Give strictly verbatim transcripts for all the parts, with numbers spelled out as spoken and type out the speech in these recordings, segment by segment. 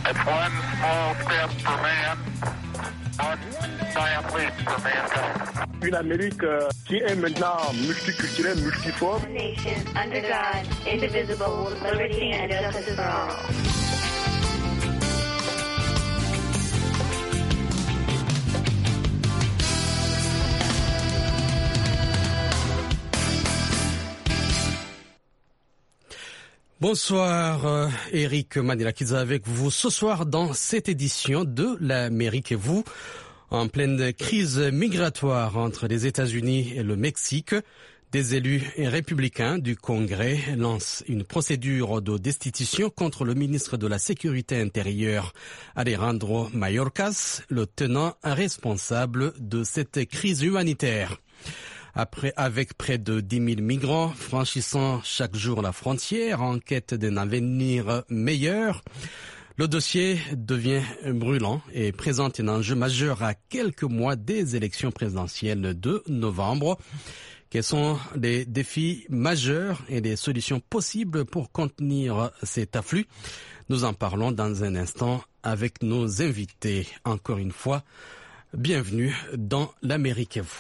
It's one small step for man, one giant leap for mankind. Une Amérique euh, qui est maintenant multiculturelle, multiforme. Nation under God, indivisible, with liberty and justice for all. Bonsoir, euh, Eric Manilakidze avec vous ce soir dans cette édition de l'Amérique et vous. En pleine crise migratoire entre les États-Unis et le Mexique, des élus républicains du Congrès lancent une procédure de destitution contre le ministre de la Sécurité intérieure, Alejandro Mayorkas, le tenant responsable de cette crise humanitaire. Après, avec près de dix mille migrants franchissant chaque jour la frontière en quête d'un avenir meilleur, le dossier devient brûlant et présente un enjeu majeur à quelques mois des élections présidentielles de novembre. Quels sont les défis majeurs et les solutions possibles pour contenir cet afflux? Nous en parlons dans un instant avec nos invités. Encore une fois, bienvenue dans l'Amérique et vous.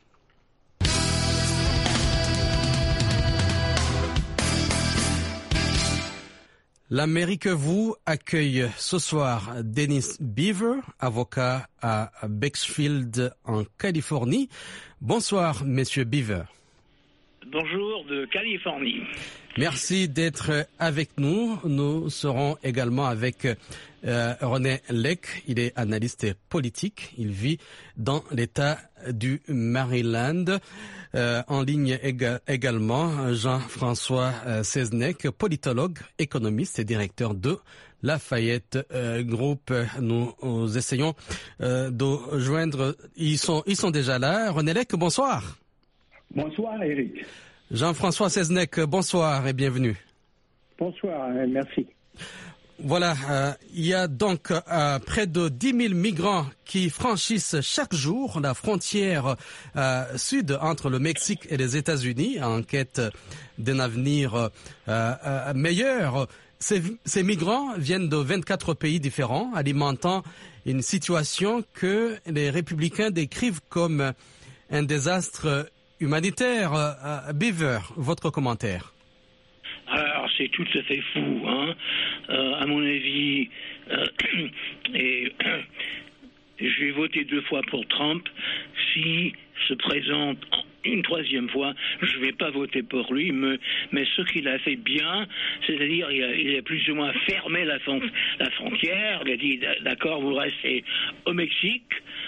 L'Amérique vous accueille ce soir Dennis Beaver, avocat à Bakersfield en Californie. Bonsoir, Monsieur Beaver. Bonjour de Californie. Merci d'être avec nous. Nous serons également avec euh, René Lec. Il est analyste politique. Il vit dans l'État du Maryland. Euh, en ligne éga- également, Jean-François euh, Seznec, politologue, économiste et directeur de Lafayette euh, Group. Nous, nous essayons euh, de joindre. Ils sont, ils sont déjà là. René Lec, bonsoir. Bonsoir, Eric. Jean-François Seznec, bonsoir et bienvenue. Bonsoir, merci. Voilà, euh, il y a donc euh, près de dix mille migrants qui franchissent chaque jour la frontière euh, sud entre le Mexique et les États-Unis en quête d'un avenir euh, euh, meilleur. Ces, ces migrants viennent de vingt-quatre pays différents, alimentant une situation que les républicains décrivent comme un désastre humanitaire. Euh, Beaver, votre commentaire? Alors, c'est tout à fait fou, hein. Euh, à mon avis, euh, et euh, je vais voter deux fois pour Trump. S'il se présente une troisième fois, je ne vais pas voter pour lui, mais, mais ce qu'il a fait bien, c'est-à-dire il a, il a plus ou moins fermé la, fon- la frontière. Il a dit, d'accord, vous restez au Mexique,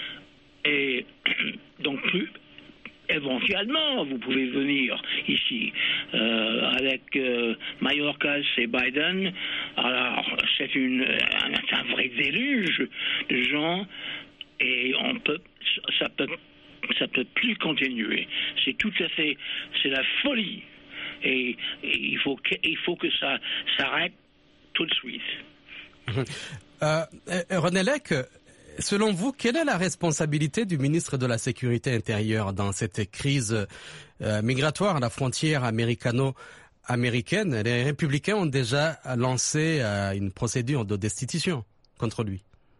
et donc plus... Éventuellement, vous pouvez venir ici euh, avec euh, Mayorkas et Biden. Alors, c'est une un, un vrai déluge de gens et on peut, ça peut, ça peut plus continuer. C'est tout à fait, c'est la folie et, et il faut que, il faut que ça s'arrête tout de suite. Euh, René Lec, selon vous, quelle est la responsabilité du ministre de la Sécurité intérieure dans cette crise euh, migratoire à la frontière américano-américaine? Les républicains ont déjà lancé euh, une procédure de destitution contre lui.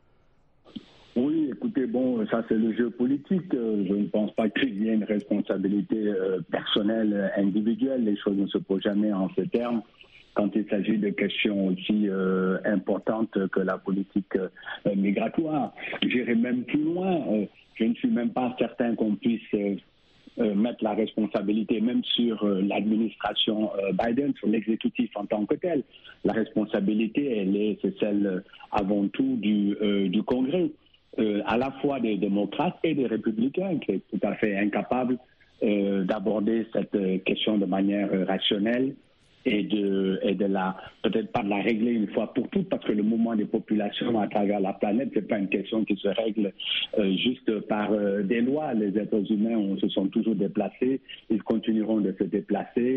Oui, écoutez, bon, ça c'est le jeu politique. Je ne pense pas qu'il y ait une responsabilité euh, personnelle, individuelle. Les choses ne se posent jamais en ces termes. Quand il s'agit de questions aussi euh, importantes que la politique euh, migratoire. J'irai même plus loin. Euh, je ne suis même pas certain qu'on puisse euh, euh, mettre la responsabilité même sur euh, l'administration euh, Biden, sur l'exécutif en tant que tel. La responsabilité, elle est, c'est celle euh, avant tout du, euh, du Congrès, euh, à la fois des démocrates et des républicains, qui est tout à fait incapable euh, d'aborder cette euh, question de manière euh, rationnelle. Et de, et de la, peut-être pas de la régler une fois pour toutes, parce que le mouvement des populations à travers la planète, c'est pas une question qui se règle euh, juste par euh, des lois. Les êtres humains on, se sont toujours déplacés, ils continueront de se déplacer. Euh,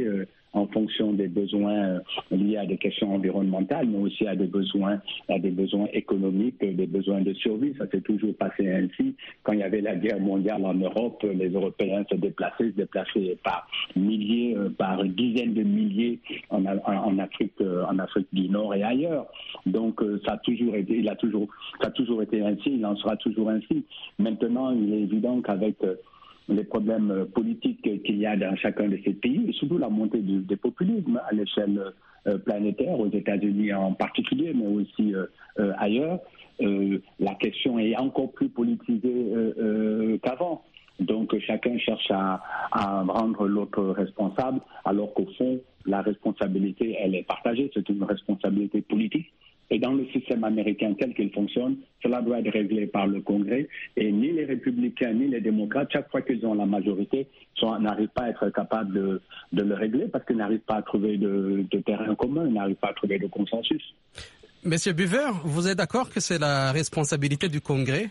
en fonction des besoins liés à des questions environnementales, mais aussi à des besoins, à des besoins économiques, des besoins de survie. Ça s'est toujours passé ainsi. Quand il y avait la guerre mondiale en Europe, les Européens se déplaçaient, se déplaçaient par milliers, par dizaines de milliers en, en Afrique, en Afrique du Nord et ailleurs. Donc ça a toujours été, il a toujours, ça a toujours été ainsi, il en sera toujours ainsi. Maintenant, il est évident qu'avec les problèmes politiques qu'il y a dans chacun de ces pays, et surtout la montée du, des populismes à l'échelle euh, planétaire, aux États-Unis en particulier, mais aussi euh, euh, ailleurs, euh, la question est encore plus politisée euh, euh, qu'avant. Donc chacun cherche à, à rendre l'autre responsable, alors qu'au fond, la responsabilité, elle est partagée, c'est une responsabilité politique. Et dans le système américain tel qu'il fonctionne, cela doit être réglé par le Congrès. Et ni les républicains ni les démocrates, chaque fois qu'ils ont la majorité, n'arrivent pas à être capables de, de le régler parce qu'ils n'arrivent pas à trouver de, de terrain commun, ils n'arrivent pas à trouver de consensus. Monsieur Buver, vous êtes d'accord que c'est la responsabilité du Congrès?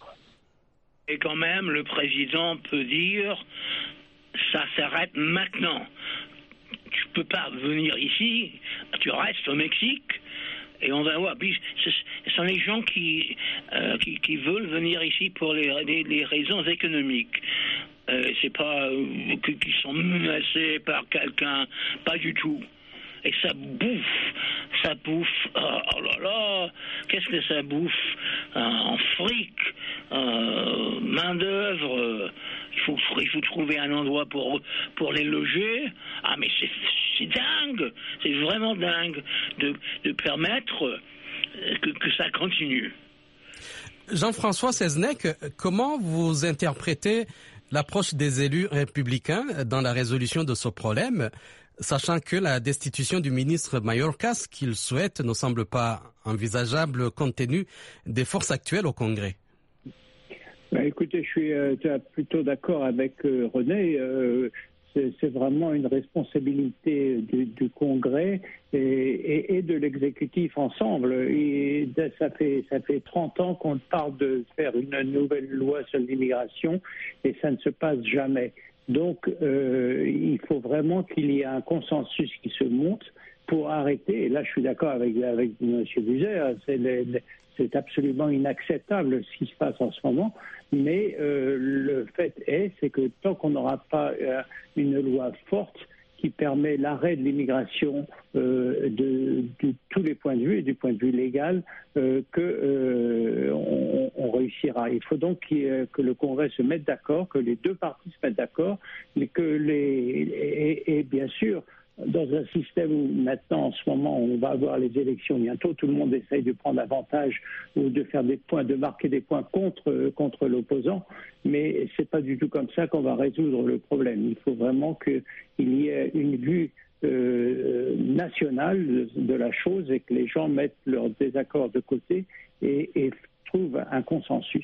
Et quand même, le président peut dire ça s'arrête maintenant. Tu peux pas venir ici, tu restes au Mexique. Et on va voir. Puis, ce sont les gens qui, euh, qui, qui veulent venir ici pour les, les, les raisons économiques. Euh, c'est pas euh, qu'ils sont menacés par quelqu'un, pas du tout. Et ça bouffe, ça bouffe, oh, oh là là, qu'est-ce que ça bouffe euh, en fric, euh, main d'œuvre. Euh, il faut, il faut trouver un endroit pour pour les loger. Ah mais c'est c'est dingue, c'est vraiment dingue de de permettre que que ça continue. Jean-François Seznec, comment vous interprétez l'approche des élus républicains dans la résolution de ce problème, sachant que la destitution du ministre Mayorkas qu'il souhaite ne semble pas envisageable compte tenu des forces actuelles au Congrès? Ben, écoutez, je suis euh, plutôt d'accord avec euh, René. Euh, c'est, c'est vraiment une responsabilité du, du Congrès et, et, et de l'exécutif ensemble. Et ça fait ça fait trente ans qu'on parle de faire une nouvelle loi sur l'immigration et ça ne se passe jamais. Donc, euh, il faut vraiment qu'il y ait un consensus qui se monte pour arrêter. Et là, je suis d'accord avec avec M. Buzer. C'est, les, c'est absolument inacceptable ce qui se passe en ce moment. Mais euh, le fait est, c'est que tant qu'on n'aura pas euh, une loi forte qui permet l'arrêt de l'immigration euh, de, de tous les points de vue et du point de vue légal, euh, que euh, on, on réussira. Il faut donc que le Congrès se mette d'accord, que les deux parties se mettent d'accord, mais que les et, et bien sûr dans un système où maintenant en ce moment on va avoir les élections bientôt, tout le monde essaye de prendre avantage ou de faire des points, de marquer des points contre contre l'opposant, mais c'est pas du tout comme ça qu'on va résoudre le problème. Il faut vraiment qu'il y ait une vue euh, nationale de, de la chose et que les gens mettent leurs désaccords de côté et, et trouvent un consensus.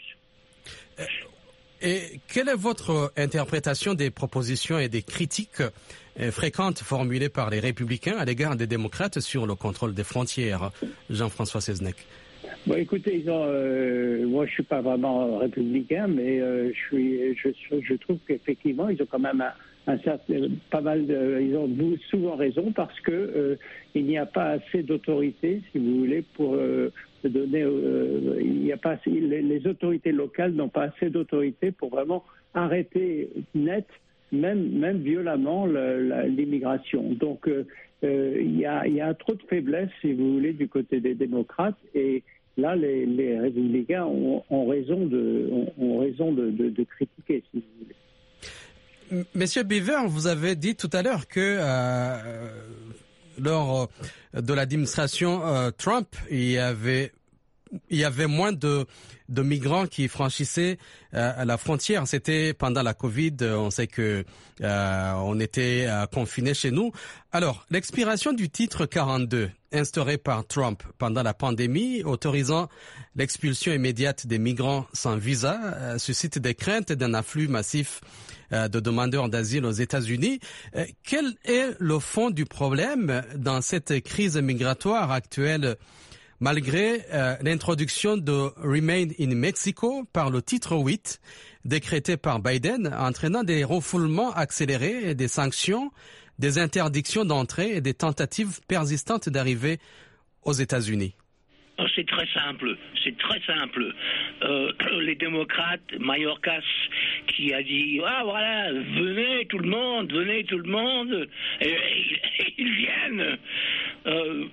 Et quelle est votre interprétation des propositions et des critiques fréquentes formulées par les républicains à l'égard des démocrates sur le contrôle des frontières? Jean-François Seznec. Bon, écoutez, ils ont, euh, moi je suis pas vraiment républicain, mais euh, je suis, je, je trouve qu'effectivement ils ont quand même un, un certain, pas mal de, ils ont souvent raison parce que euh, il n'y a pas assez d'autorité, si vous voulez, pour euh, donner, euh, il n'y a pas, les, les autorités locales n'ont pas assez d'autorité pour vraiment arrêter net, même même violemment le, la, l'immigration. Donc euh, euh, il y a il y a trop de faiblesse, si vous voulez, du côté des démocrates et là, les, les républicains ont, ont raison de, ont, ont raison de, de, de critiquer, si vous voulez. Monsieur Beaver, vous avez dit tout à l'heure que euh, lors de l'administration euh, Trump, il y avait il y avait moins de, de migrants qui franchissaient euh, la frontière. C'était pendant la Covid. On sait que euh, on était euh, confinés chez nous. Alors, l'expiration du titre quarante-deux, instauré par Trump pendant la pandémie, autorisant l'expulsion immédiate des migrants sans visa, euh, suscite des craintes d'un afflux massif euh, de demandeurs d'asile aux États-Unis. Euh, quel est le fond du problème dans cette crise migratoire actuelle? Malgré euh, l'introduction de Remain in Mexico par le titre huit, décrété par Biden, entraînant des refoulements accélérés et des sanctions des interdictions d'entrée et des tentatives persistantes d'arriver aux États-Unis? Oh, c'est très simple, c'est très simple. Euh, les démocrates, Mayorkas, qui a dit « Ah voilà, venez tout le monde, venez tout le monde », et, et, et ils viennent. Euh,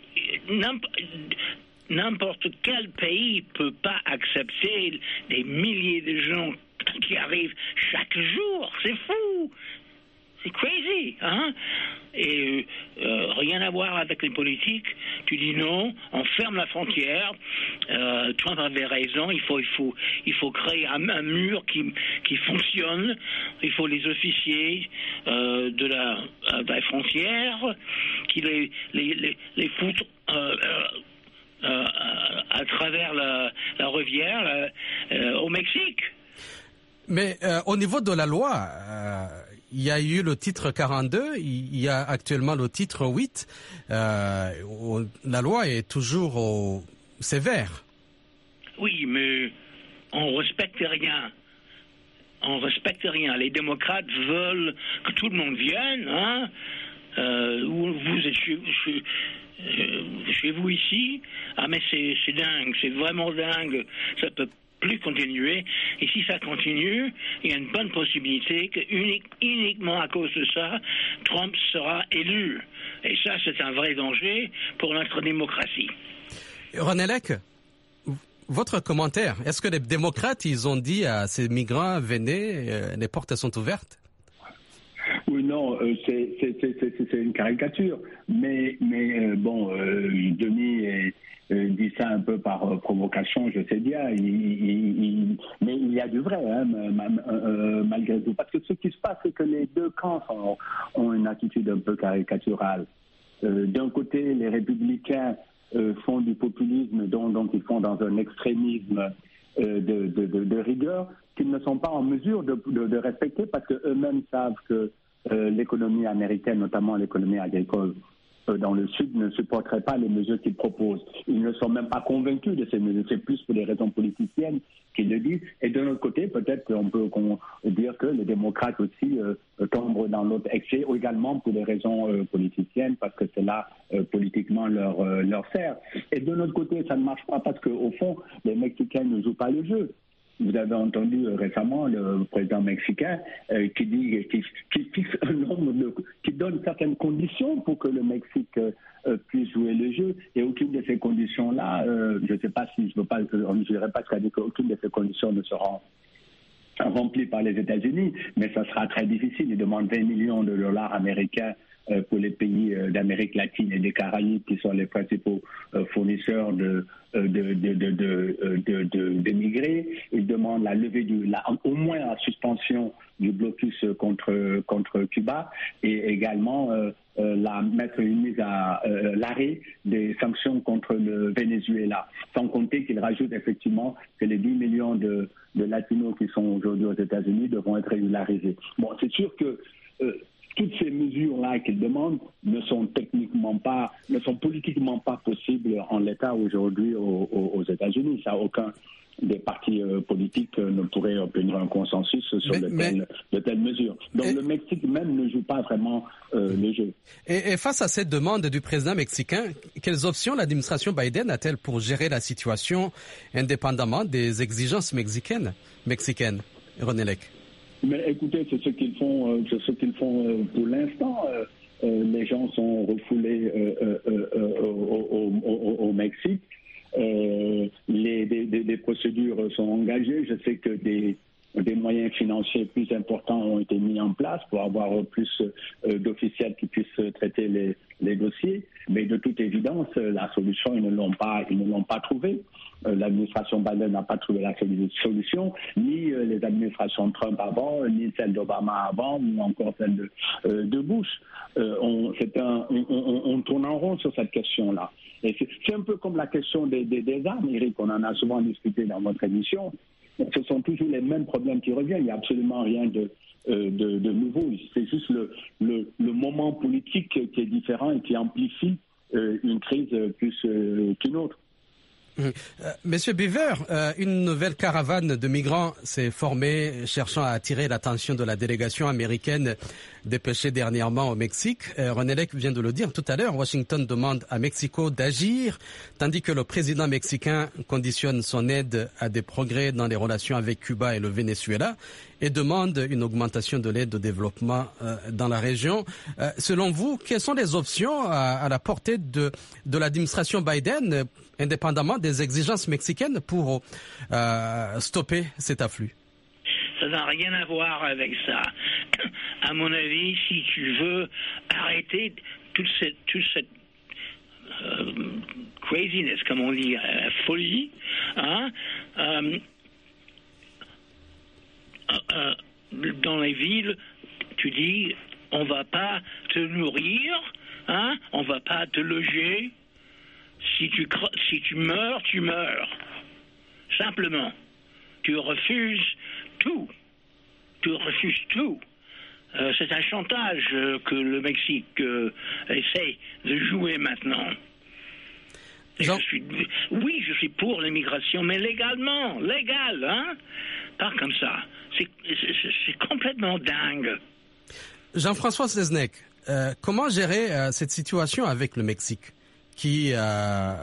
n'importe quel pays ne peut pas accepter des milliers de gens qui arrivent chaque jour, c'est fou. C'est crazy, hein? Et euh, rien à voir avec les politiques. Tu dis non, on ferme la frontière. Euh, Trump avait raison. Il faut, il faut, il faut créer un, un mur qui, qui fonctionne. Il faut les officiers euh, de, la, de la frontière qui les, les, les, les foutent euh, euh, à travers la, la rivière euh, au Mexique. Mais euh, au niveau de la loi, euh, il y a eu le titre quarante-deux, il y a actuellement le titre huit. Euh, la loi est toujours au... sévère. Oui, mais on respecte rien. On respecte rien. Les démocrates veulent que tout le monde vienne. Hein? Euh, vous êtes chez, chez, chez vous ici. Ah mais c'est, c'est dingue, c'est vraiment dingue. Ça peut plus continuer. Et si ça continue, il y a une bonne possibilité que unique, uniquement à cause de ça, Trump sera élu. Et ça, c'est un vrai danger pour notre démocratie. René Lec, votre commentaire, est-ce que les démocrates, ils ont dit à ces migrants, venez, euh, les portes sont ouvertes? Oui, non, euh, c'est, c'est, c'est, c'est, c'est une caricature. Mais, mais euh, bon, euh, Denis est... Euh, dit ça un peu par euh, provocation, je sais bien, il, il, il, mais il y a du vrai, hein, ma, ma, euh, malgré tout. Parce que ce qui se passe, c'est que les deux camps ont, ont une attitude un peu caricaturale. Euh, d'un côté, les républicains euh, font du populisme, donc, donc ils font dans un extrémisme euh, de, de, de, de rigueur qu'ils ne sont pas en mesure de, de, de respecter parce qu'eux-mêmes savent que euh, l'économie américaine, notamment l'économie agricole, dans le Sud ne supporteraient pas les mesures qu'ils proposent. Ils ne sont même pas convaincus de ces mesures. C'est plus pour des raisons politiciennes qu'ils le disent. Et de l'autre côté, peut-être qu'on peut dire que les démocrates aussi euh, tombent dans l'autre excès, ou également pour des raisons euh, politiciennes, parce que cela euh, politiquement leur, euh, leur sert. Et de l'autre côté, ça ne marche pas parce qu'au fond, les Mexicains ne jouent pas le jeu. Vous avez entendu euh, récemment le président mexicain euh, qui dit, qui, qui fixe un nombre de, qui donne certaines conditions pour que le Mexique euh, puisse jouer le jeu. Et aucune de ces conditions-là, euh, je ne sais pas si je ne veux pas, on ne dirait pas jusqu'à dire qu'aucune de ces conditions ne seront remplies par les États-Unis, mais ça sera très difficile. Il demande vingt millions de dollars américains euh, pour les pays euh, d'Amérique latine et des Caraïbes qui sont les principaux euh, fournisseurs de De, de, de, de, de, de, d'émigrer. Il demande la levée du, la, au moins la suspension du blocus contre, contre Cuba et également euh, euh, la, mettre une mise à euh, l'arrêt des sanctions contre le Venezuela. Sans compter qu'il rajoute effectivement que les dix millions de, de latinos qui sont aujourd'hui aux États-Unis devront être régularisés. Bon, c'est sûr que euh, toutes ces mesures-là qu'il demande ne sont techniquement pas, ne sont politiquement pas possibles en l'état aujourd'hui aux, aux États-Unis. Ça, aucun des partis euh, politiques euh, ne pourrait obtenir un consensus sur mais, de, telles, mais... de telles mesures. Donc et... le Mexique même ne joue pas vraiment euh, le jeu. Et, et face à cette demande du président mexicain, quelles options l'administration Biden a-t-elle pour gérer la situation indépendamment des exigences mexicaines, mexicaines, René Lec? Mais écoutez, c'est ce qu'ils font, euh, c'est ce qu'ils font euh, pour l'instant. Euh, euh, les gens sont refoulés euh, euh, euh, au, au, au, au Mexique. Euh, les, des, des procédures sont engagées. Je sais que des, des moyens financiers plus importants ont été mis en place pour avoir plus euh, d'officiels qui puissent traiter les, les dossiers. Mais de toute évidence, la solution, ils ne l'ont pas, ils ne l'ont pas trouvée. Euh, l'administration Biden n'a pas trouvé la solution, ni euh, les administrations Trump avant, ni celle d'Obama avant, ni encore celle de, euh, de Bush. Euh, on, c'est un, on, on, on tourne en rond sur cette question-là. Et c'est, c'est un peu comme la question des, des, des armes, Eric, on en a souvent discuté dans votre émission. Ce sont toujours les mêmes problèmes qui reviennent. Il n'y a absolument rien de, euh, de, de nouveau. C'est juste le, le, le moment politique qui est différent et qui amplifie euh, une crise plus euh, qu'une autre. Mmh. Euh, Monsieur Beaver, euh, une nouvelle caravane de migrants s'est formée cherchant à attirer l'attention de la délégation américaine dépêché dernièrement au Mexique. Euh, René Lec vient de le dire tout à l'heure. Washington demande à Mexico d'agir, tandis que le président mexicain conditionne son aide à des progrès dans les relations avec Cuba et le Venezuela et demande une augmentation de l'aide au développement euh, dans la région. Euh, selon vous, quelles sont les options à, à la portée de, de l'administration Biden, euh, indépendamment des exigences mexicaines, pour euh, stopper cet afflux? Ça n'a rien à voir avec ça. À mon avis, si tu veux arrêter toute cette, toute cette euh, craziness, comme on dit, euh, folie, hein, euh, euh, dans les villes, tu dis, on va pas te nourrir, hein, on va pas te loger. Si tu, si tu meurs, tu meurs. Simplement. Tu refuses tout. Tu refuses tout. Euh, c'est un chantage euh, que le Mexique euh, essaie de jouer maintenant. Jean... Je suis, oui, je suis pour l'immigration, mais légalement, légal, hein, pas comme ça. C'est, c'est, c'est complètement dingue. Jean-François Seznec, euh, comment gérer euh, cette situation avec le Mexique qui, euh,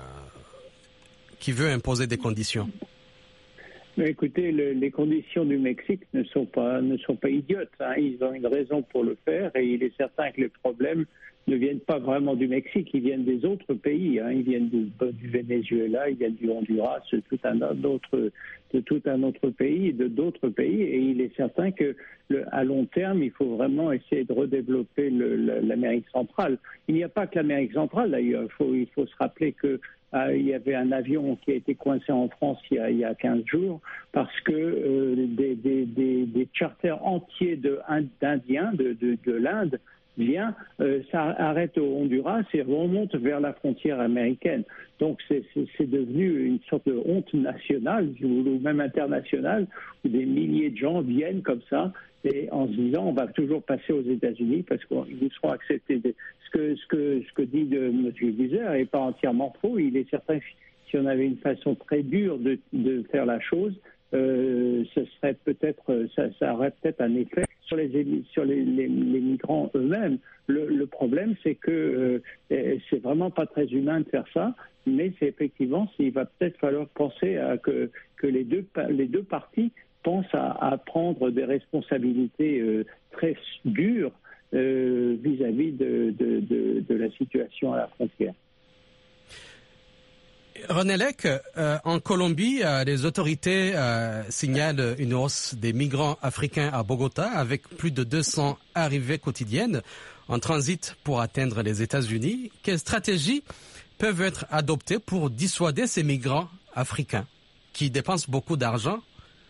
qui veut imposer des conditions? Mais écoutez, le, les conditions du Mexique ne sont pas, ne sont pas idiotes. Hein. Ils ont une raison pour le faire et il est certain que les problèmes ne viennent pas vraiment du Mexique, ils viennent des autres pays. Hein. Ils viennent du, du Venezuela, ils viennent du Honduras, de tout un autre, de tout un autre pays, de d'autres pays. Et il est certain que le, à long terme, il faut vraiment essayer de redévelopper le, le, l'Amérique centrale. Il n'y a pas que l'Amérique centrale d'ailleurs. Il faut, il faut se rappeler que Euh, il y avait un avion qui a été coincé en France il y a, il y a quinze jours parce que euh, des, des, des, des charters entiers de, d'Indiens de, de, de l'Inde viennent, euh, ça arrête au Honduras et remonte vers la frontière américaine. Donc c'est, c'est, c'est devenu une sorte de honte nationale ou même internationale où des milliers de gens viennent comme ça et en se disant on va toujours passer aux États-Unis parce qu'ils seront acceptés. Ce que, ce que, ce que dit de M. Guizert n'est pas entièrement faux. Il est certain que si on avait une façon très dure de, de faire la chose, euh, ce serait peut-être, ça, ça aurait peut-être un effet sur les, sur les, les, les migrants eux-mêmes. Le, le problème, c'est que euh, c'est vraiment pas très humain de faire ça, mais c'est effectivement, il va peut-être falloir penser à que, que les deux, les deux parties pensent à, à prendre des responsabilités euh, très dures euh, vis-à-vis de, de, de, de la situation à la frontière. René Lec, euh, en Colombie, euh, les autorités euh, signalent une hausse des migrants africains à Bogota avec plus de deux cents arrivées quotidiennes en transit pour atteindre les États-Unis. Quelles stratégies peuvent être adoptées pour dissuader ces migrants africains qui dépensent beaucoup d'argent?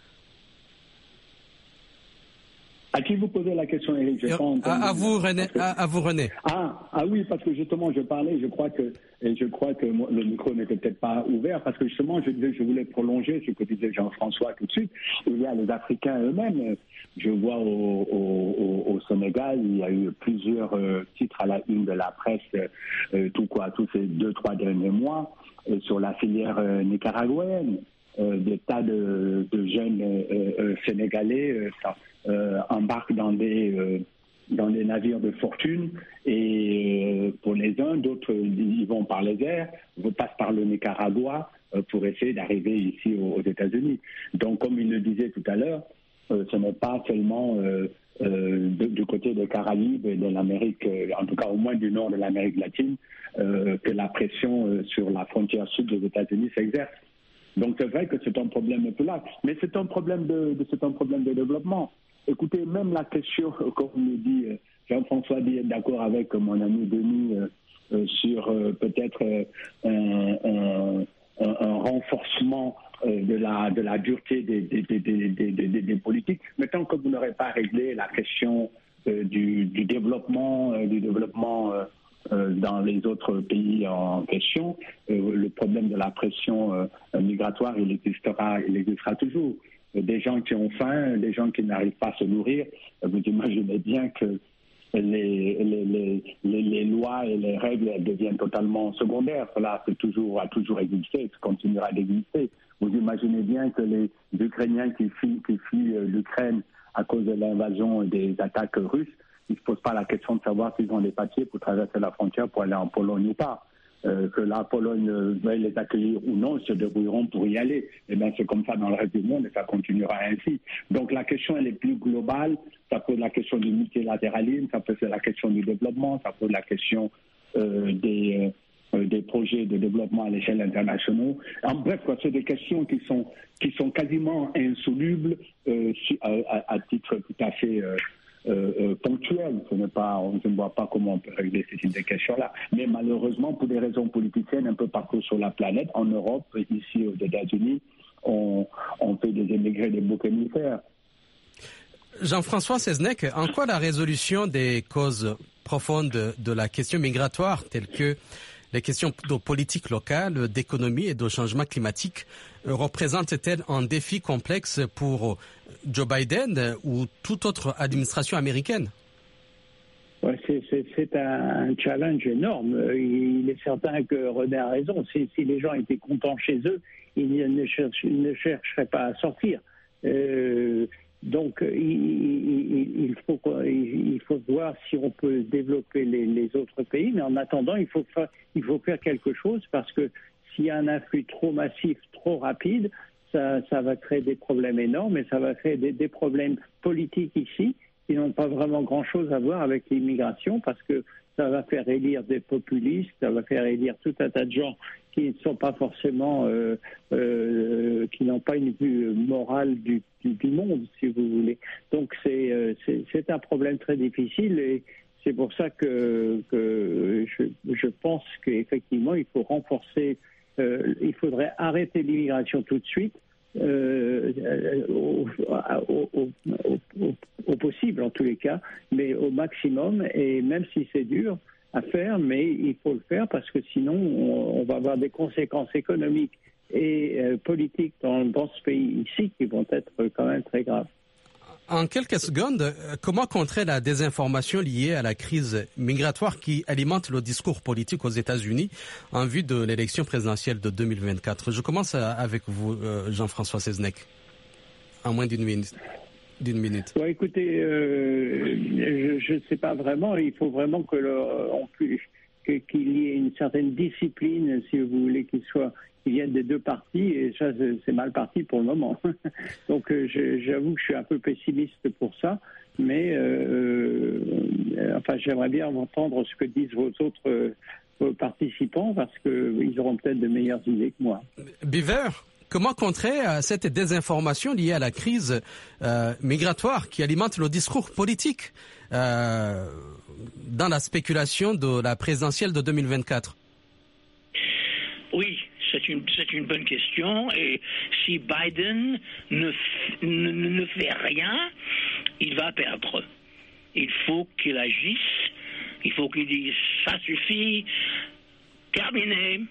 À qui vous posez la question, Eric? À, à vous, René. Que... À, à vous, René. Ah, ah oui, parce que justement, je parlais, je crois que, et je crois que le micro n'était peut-être pas ouvert, parce que justement, je, je voulais prolonger ce que disait Jean-François tout de suite. Il y a les Africains eux-mêmes. Je vois au, au, au Sénégal, il y a eu plusieurs euh, titres à la une de la presse, euh, tout quoi, tous ces deux, trois derniers mois, euh, sur la filière euh, nicaraguayenne. Euh, des tas de, de jeunes euh, euh, sénégalais euh, ça, euh, embarquent dans des, euh, dans des navires de fortune et euh, pour les uns, d'autres ils vont par les airs, ils passent par le Nicaragua euh, pour essayer d'arriver ici aux, aux États-Unis. Donc comme il le disait tout à l'heure, euh, ce n'est pas seulement euh, euh, de, du côté des Caraïbes et de l'Amérique, euh, en tout cas au moins du nord de l'Amérique latine, euh, que la pression euh, sur la frontière sud des États-Unis s'exerce. Donc c'est vrai que c'est un problème tout là, mais c'est un problème de, de c'est un problème de développement. Écoutez, même la question, comme le dit Jean-François, dit d'accord avec mon ami Denis euh, euh, sur euh, peut-être euh, un, un, un, un renforcement euh, de la de la dureté des des, des, des, des, des, des politiques. Mais tant que vous n'aurez pas réglé la question euh, du, du développement, euh, du développement euh, Euh, dans les autres pays en question, euh, le problème de la pression euh, migratoire, il existera, il existera toujours. Euh, des gens qui ont faim, des gens qui n'arrivent pas à se nourrir, euh, vous imaginez bien que les, les, les, les, les lois et les règles deviennent totalement secondaires. Cela c'est toujours, a toujours existé, ça continuera d'exister. Vous imaginez bien que les Ukrainiens qui fuient, qui fuient l'Ukraine à cause de l'invasion et des attaques russes, ils ne se posent pas la question de savoir s'ils ont des papiers pour traverser la frontière pour aller en Pologne ou pas. Euh, que la Pologne veuille les accueillir ou non, ils se débrouilleront pour y aller. Et bien c'est comme ça dans le reste du monde et ça continuera ainsi. Donc la question elle est plus globale, ça pose la question du multilatéralisme, ça pose la question du développement, ça pose la question euh, des, euh, des projets de développement à l'échelle internationale. En bref, quoi, c'est des questions qui sont, qui sont quasiment insolubles euh, à, à titre tout à fait... Euh, Euh, euh, ponctuel. Ce n'est pas, on ne voit pas comment on peut régler ces types de questions-là. Mais malheureusement, pour des raisons politiciennes un peu partout sur la planète, en Europe, ici aux États-Unis, on, on fait des émigrés des boucs émissaires. Jean-François Seznec, en quoi la résolution des causes profondes de, de la question migratoire, telles que les questions de politique locale, d'économie et de changement climatique, représente-t-elle un défi complexe pour Joe Biden ou toute autre administration américaine? Ouais, c'est, c'est, c'est un challenge énorme. Il est certain que René a raison. Si, si les gens étaient contents chez eux, ils ne, cherchent, ils ne chercheraient pas à sortir. Euh, donc, il, il, il, faut, il faut voir si on peut développer les, les autres pays. Mais en attendant, il faut, faire, il faut faire quelque chose parce que s'il y a un afflux trop massif, trop rapide, ça, ça va créer des problèmes énormes et ça va créer des, des problèmes politiques ici qui n'ont pas vraiment grand-chose à voir avec l'immigration parce que ça va faire élire des populistes, ça va faire élire tout un tas de gens qui ne sont pas forcément, euh, euh, qui n'ont pas une vue morale du, du, du monde, si vous voulez. Donc c'est, euh, c'est, c'est un problème très difficile et c'est pour ça que, que je, je pense qu'effectivement il faut renforcer. Euh, il faudrait arrêter l'immigration tout de suite, euh, au, au, au, au, au possible en tous les cas, mais au maximum, et même si c'est dur à faire, mais il faut le faire parce que sinon on, on va avoir des conséquences économiques et euh, politiques dans, dans ce pays ici qui vont être quand même très graves. En quelques secondes, comment contrer la désinformation liée à la crise migratoire qui alimente le discours politique aux États-Unis en vue de l'élection présidentielle de deux mille vingt-quatre? Je commence avec vous, Jean-François Seznec, en moins d'une minute. D'une minute. Ouais, écoutez, euh, je ne sais pas vraiment. Il faut vraiment que le, on puisse, que, qu'il y ait une certaine discipline, si vous voulez, qu'il soit qui viennent des deux partis, et ça, c'est mal parti pour le moment. Donc, euh, j'avoue que je suis un peu pessimiste pour ça, mais euh, euh, enfin, j'aimerais bien entendre ce que disent vos autres euh, participants, parce qu'ils auront peut-être de meilleures idées que moi. Beaver, comment contrer euh, cette désinformation liée à la crise euh, migratoire qui alimente le discours politique euh, dans la spéculation de la présidentielle de deux mille vingt-quatre? Oui. C'est une, c'est une bonne question et si Biden ne, ne, ne fait rien, il va perdre. Il faut qu'il agisse, il faut qu'il dise ça suffit, terminé.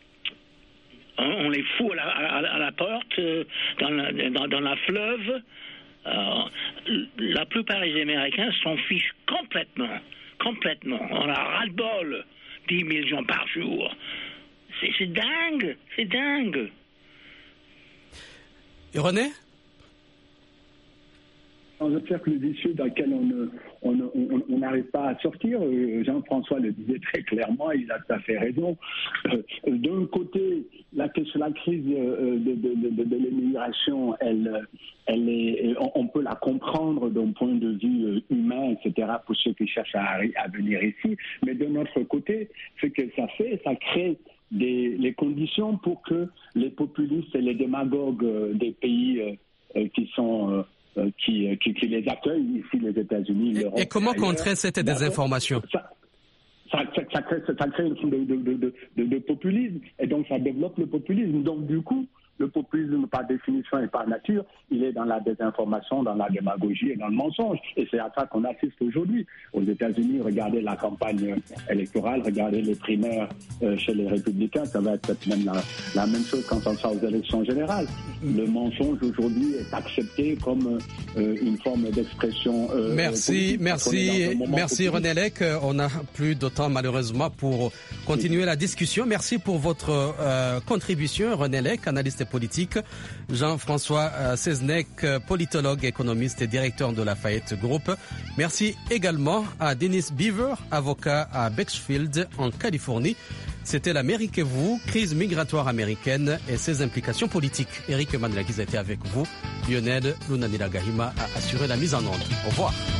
On, on les fout à la, à, à la porte, dans la, dans, dans la fleuve. Euh, la plupart des Américains s'en fichent complètement, complètement. On a ras-le-bol, dix millions par jour. C'est, c'est dingue, c'est dingue. Et René? Dans un cercle vicieux dans lequel on n'arrive on, on, on pas à sortir, Jean-François le disait très clairement, il a tout à fait raison. Euh, d'un côté, la, la crise de, de, de, de, de l'immigration, elle, elle est, on, on peut la comprendre d'un point de vue humain, et cetera, pour ceux qui cherchent à, à venir ici. Mais de notre côté, ce que ça fait, ça crée Des, les conditions pour que les populistes et les démagogues euh, des pays euh, qui sont euh, qui, qui, qui les accueillent ici, les États-Unis, l'Europe. Et, et comment contrer cette désinformation? ça, ça, ça, ça, crée, ça crée une forme de, de, de, de, de populisme, et donc ça développe le populisme. Donc du coup, le populisme, par définition et par nature, il est dans la désinformation, dans la démagogie et dans le mensonge. Et c'est à ça qu'on assiste aujourd'hui. Aux États-Unis, regardez la campagne électorale, regardez les primaires euh, chez les Républicains, ça va être même la, la même chose quand on sort aux élections générales. Le mensonge aujourd'hui est accepté comme euh, une forme d'expression. Euh, merci, politique. merci, merci René Lec. On n'a plus de temps malheureusement pour continuer la discussion. Merci pour votre euh, contribution, René Lec, analyste politique. Jean-François Seznec, politologue, économiste et directeur de Lafayette Group. Merci également à Dennis Beaver, avocat à Bakersfield en Californie. C'était l'Amérique et vous, crise migratoire américaine et ses implications politiques. Eric Mandelakiz a été avec vous. Lionel Lunanila Gahima a assuré la mise en onde. Au revoir.